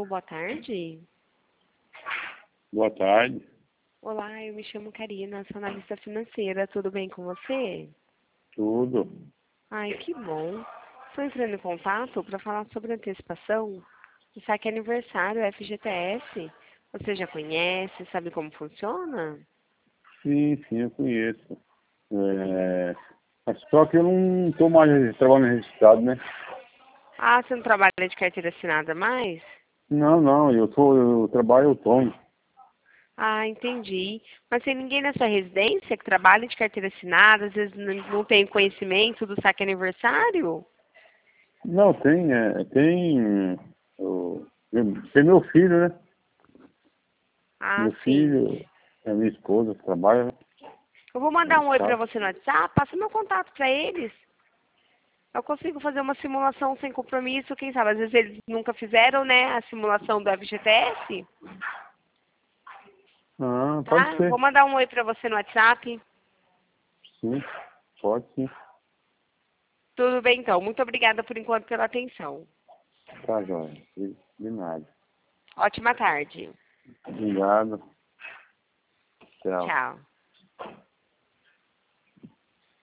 Alô, boa tarde. Boa tarde. Olá, eu me chamo Karina, sou analista financeira. Tudo bem com você? Tudo. Ai, que bom. Estou entrando em contato para falar sobre antecipação do saque aniversário FGTS. Você já conhece, sabe como funciona? Sim, eu conheço. Mas só que eu não estou mais trabalhando registrado, né? Ah, você não trabalha de carteira assinada mais? Não, eu trabalho autônomo. Ah, entendi. Mas tem ninguém na sua residência que trabalha de carteira assinada, às vezes não tem conhecimento do saque aniversário? Não, tem meu filho, né? Ah, Meu sim. filho, a minha esposa que trabalha, né? Eu vou mandar No um oi para estado. você no WhatsApp, passa meu contato para eles. Eu consigo fazer uma simulação sem compromisso, quem sabe? Às vezes eles nunca fizeram, né, a simulação do FGTS, Ah, pode tá? ser. Vou mandar um oi para você no WhatsApp. Sim, pode sim. Tudo bem, então. Muito obrigada por enquanto pela atenção. Tá, joia. De nada. Ótima tarde. Obrigado. Tchau. Tchau.